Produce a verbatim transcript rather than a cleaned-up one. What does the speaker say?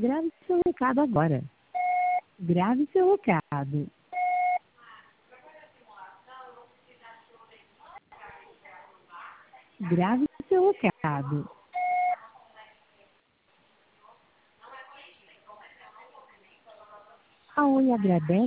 Grave seu recado agora. Grave seu recado. Grave seu recado. A Oi agradece